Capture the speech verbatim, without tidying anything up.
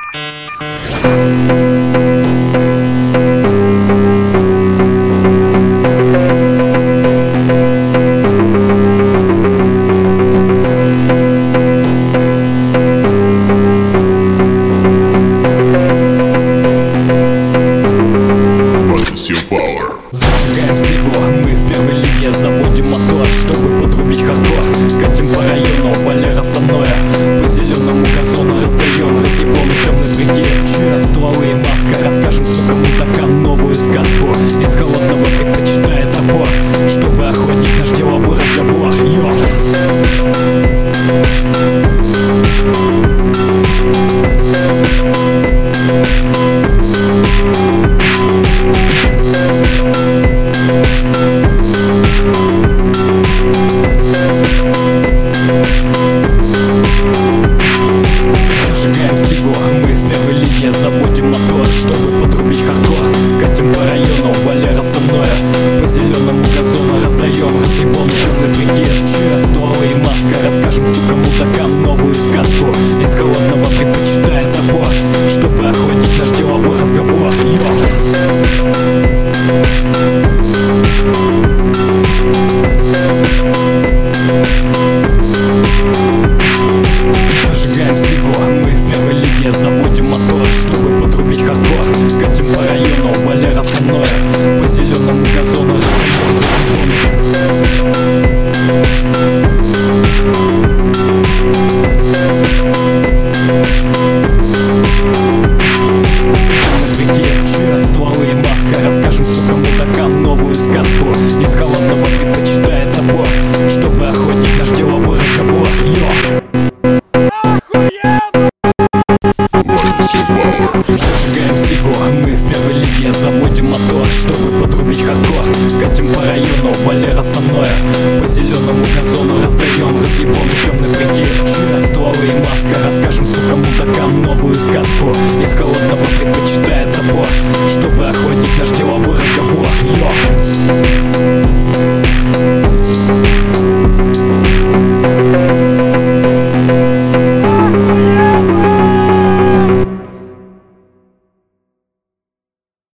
Зажигаем сигло, мы в первой лиге, заводим мотор, чтобы подрубить хардкор. Катим по району, Валера со мной, по зеленому газону раздаем разъебон темный прикид. Стволы и маска, расскажем сукам мудакам новую сказку. Из холодного предпочитает топор, чтобы охладить наш деловой разговор. Йо! Заводим мотор, чтобы подрубить хардкор. Катим по району, Валера со мной, по зеленому газону раздаем разъебон темный прикид. Стволы и маска, расскажем сукам мудакам новую сказку. Из холодного предпочитает топор, чтобы охладить наш деловой разговор. Зажигаем сигло, мы в первой лиге, заводим мотор, чтобы подрубить хардкор. Катим по району, Валера со мной, по зеленому газону раздаем разъебон. Стволы и маска, расскажем сукам мудакам новую сказку. Из холодного предпочитает топор, чтобы охотить наш деловой разговор. Зажигаем сигло, мы в первой лиге, заводим мотор, чтобы подрубить хардкор. Катим по району, Валера со мной, по зеленому газону раздаем разъебон темный прикид. Стволы и маска, расскажем сукам мудакам новую сказку. Из холодного